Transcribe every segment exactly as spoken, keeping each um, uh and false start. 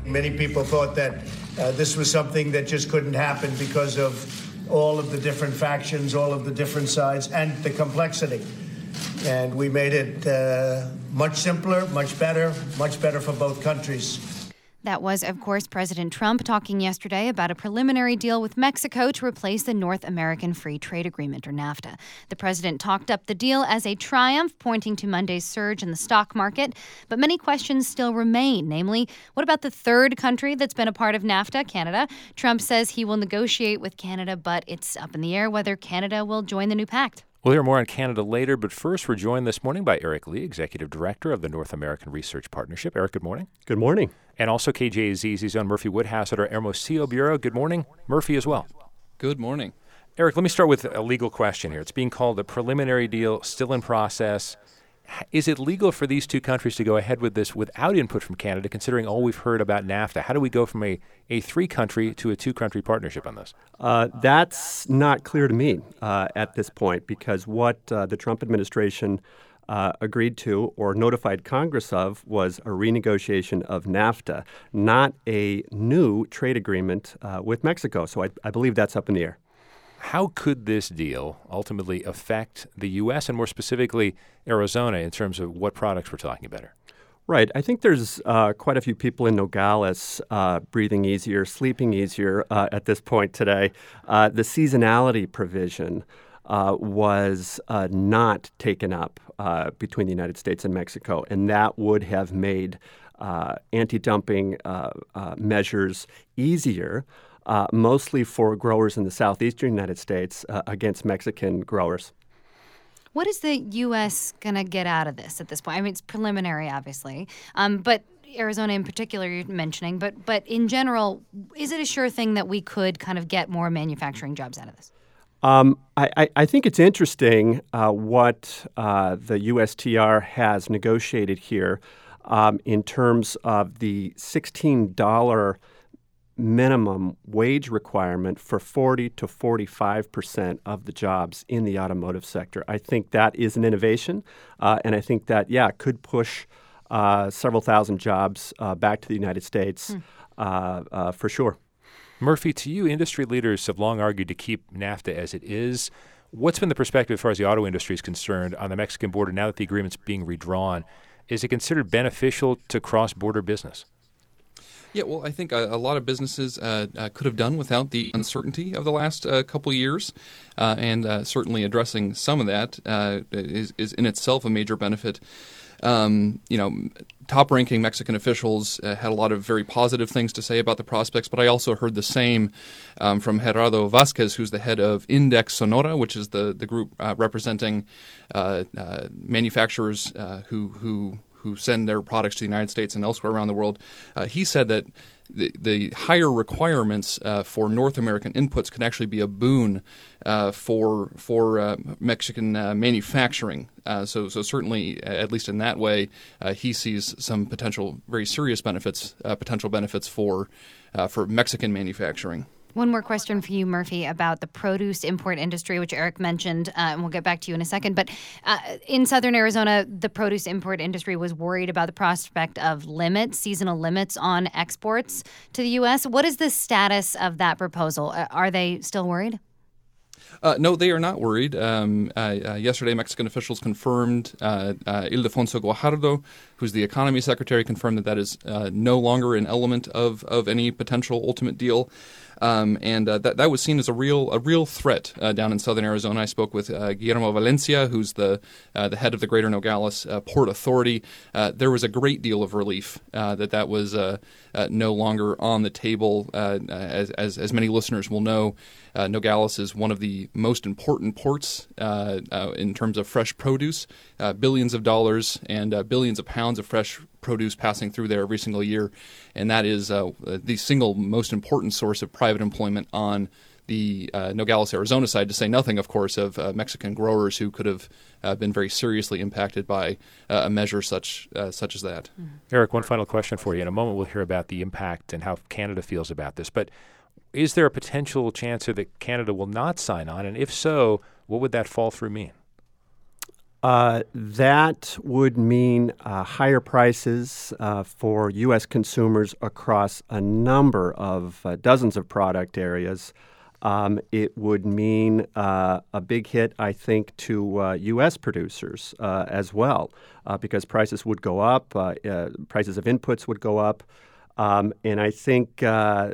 Many people thought that uh, this was something that just couldn't happen because of all of the different factions, all of the different sides, and the complexity. And we made it uh, much simpler, much better, much better for both countries. That was, of course, President Trump talking yesterday about a preliminary deal with Mexico to replace the North American Free Trade Agreement, or NAFTA. The president talked up the deal as a triumph, pointing to Monday's surge in the stock market. But many questions still remain, namely, what about the third country that's been a part of NAFTA, Canada? Trump says he will negotiate with Canada, but it's up in the air whether Canada will join the new pact. We'll hear more on Canada later, but first we're joined this morning by Eric Lee, Executive Director of the North American Research Partnership. Eric, good morning. Good morning. And also K J Z Z's own Murphy Woodhouse at our Hermosillo Bureau. Good morning. Murphy as well. Good morning. Eric, let me start with a legal question here. It's being called a preliminary deal, still in process. Is it legal for these two countries to go ahead with this without input from Canada, considering all we've heard about NAFTA? How do we go from a, a three-country to a two-country partnership on this? Uh, that's not clear to me uh, at this point, because what uh, the Trump administration uh, agreed to or notified Congress of was a renegotiation of NAFTA, not a new trade agreement uh, with Mexico. So I, I believe that's up in the air. How could this deal ultimately affect the U S and more specifically Arizona in terms of what products we're talking about here? Right. I think there's uh, quite a few people in Nogales uh, breathing easier, sleeping easier uh, at this point today. Uh, the seasonality provision uh, was uh, not taken up uh, between the United States and Mexico, and that would have made uh, anti-dumping uh, uh, measures easier. Uh, mostly for growers in the southeastern United States uh, against Mexican growers. What is the U S going to get out of this at this point? I mean, it's preliminary, obviously, um, but Arizona in particular you're mentioning, but but in general, is it a sure thing that we could kind of get more manufacturing jobs out of this? Um, I, I think it's interesting uh, what uh, the U S T R has negotiated here um, in terms of the sixteen dollars minimum wage requirement for forty to forty-five percent of the jobs in the automotive sector. I think that is an innovation, uh, and I think that, yeah, could push uh, several thousand jobs uh, back to the United States mm. uh, uh, for sure. Murphy, to you, industry leaders have long argued to keep NAFTA as it is. What's been the perspective as far as the auto industry is concerned on the Mexican border now that the agreement's being redrawn? Is it considered beneficial to cross-border business? Yeah, well, I think a, a lot of businesses uh, uh, could have done without the uncertainty of the last uh, couple of years, uh, and uh, certainly addressing some of that uh, is, is in itself a major benefit. Um, you know, top-ranking Mexican officials uh, had a lot of very positive things to say about the prospects, but I also heard the same um, from Gerardo Vasquez, who's the head of Index Sonora, which is the the group uh, representing uh, uh, manufacturers uh, who who. who send their products to the United States and elsewhere around the world. Uh, he said that the, the higher requirements uh, for North American inputs can actually be a boon uh, for for uh, Mexican uh, manufacturing. Uh, so, so certainly, at least in that way, uh, he sees some potential, very serious benefits, uh, potential benefits for uh, for Mexican manufacturing. One more question for you, Murphy, about the produce import industry, which Eric mentioned, uh, and we'll get back to you in a second. But uh, in southern Arizona, the produce import industry was worried about the prospect of limits, seasonal limits on exports to the U S. What is the status of that proposal? Uh, are they still worried? Uh, no, they are not worried. Um, uh, uh, yesterday, Mexican officials confirmed, uh, uh, Ildefonso Guajardo, who's the economy secretary, confirmed that that is uh, no longer an element of, of any potential ultimate deal. Um, and uh, that that was seen as a real a real threat uh, down in southern Arizona. I spoke with uh, Guillermo Valencia, who's the uh, the head of the Greater Nogales uh, Port Authority. Uh, there was a great deal of relief uh, that that was uh, uh, no longer on the table. Uh, as, as as many listeners will know, uh, Nogales is one of the most important ports uh, uh, in terms of fresh produce. Uh, billions of dollars and uh, billions of pounds of fresh produce passing through there every single year, and that is uh, the single most important source of private employment on the uh, Nogales, Arizona side, to say nothing, of course, of uh, Mexican growers who could have uh, been very seriously impacted by uh, a measure such uh, such as that. Mm-hmm. Eric, one final question for you. In a moment, we'll hear about the impact and how Canada feels about this, but is there a potential chance that Canada will not sign on, and if so, what would that fall through mean? Uh, that would mean uh, higher prices uh, for U S consumers across a number of uh, dozens of product areas. Um, it would mean uh, a big hit, I think, to uh, U S producers uh, as well, uh, because prices would go up, uh, uh, prices of inputs would go up. Um, and I think, uh,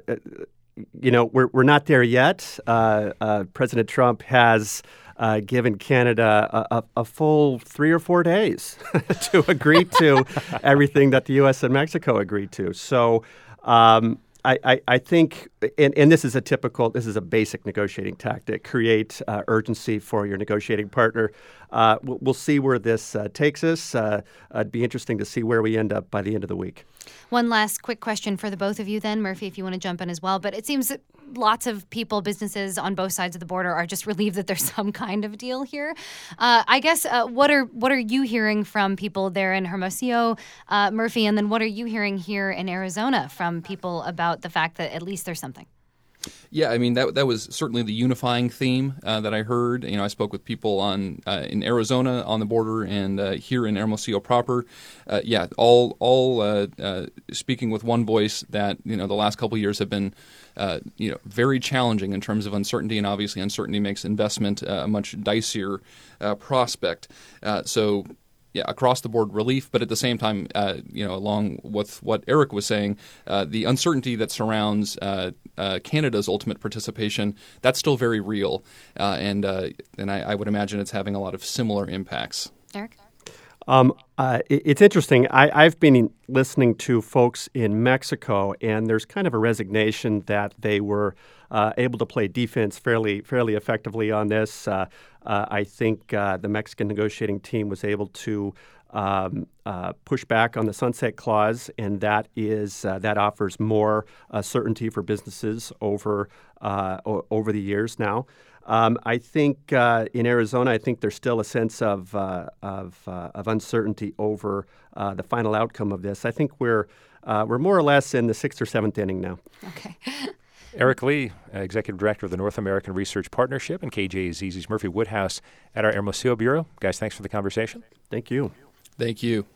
you know, we're, we're not there yet. Uh, uh, President Trump has Uh, given Canada a, a, a full three or four days to agree to everything that the U S and Mexico agreed to. So um, I, I, I think, and, and this is a typical, this is a basic negotiating tactic, create uh, urgency for your negotiating partner. Uh, we'll, we'll see where this uh, takes us. Uh, it'd be interesting to see where we end up by the end of the week. One last quick question for the both of you then, Murphy, if you want to jump in as well. But it seems that lots of people, businesses on both sides of the border are just relieved that there's some kind of deal here. Uh, I guess, uh, what are what are you hearing from people there in Hermosillo, uh, Murphy, and then what are you hearing here in Arizona from people about the fact that at least there's something? Yeah, I mean, that that was certainly the unifying theme uh, that I heard. You know, I spoke with people on uh, in Arizona on the border and uh, here in Hermosillo proper. Uh, yeah, all all uh, uh, speaking with one voice that, you know, the last couple of years have been, uh, you know, very challenging in terms of uncertainty, and obviously uncertainty makes investment uh, a much dicier uh, prospect. Uh, so. Yeah, across the board relief, but at the same time, uh, you know, along with what Eric was saying, uh, the uncertainty that surrounds uh, uh, Canada's ultimate participation, that's still very real, uh, and uh, and I, I would imagine it's having a lot of similar impacts. Eric? Um, uh, it, it's interesting. I, I've been listening to folks in Mexico, and there's kind of a resignation that they were uh, able to play defense fairly fairly effectively on this. Uh, uh, I think uh, the Mexican negotiating team was able to um, uh, push back on the sunset clause, and that is uh, that offers more uh, certainty for businesses over uh, o- over the years now. Um, I think uh, in Arizona, I think there's still a sense of uh, of, uh, of uncertainty over uh, the final outcome of this. I think we're uh, we're more or less in the sixth or seventh inning now. Okay. Eric Lee, uh, Executive Director of the North American Research Partnership, and K J Z Z's Murphy Woodhouse at our Hermosillo Bureau. Guys, thanks for the conversation. Thank you. Thank you.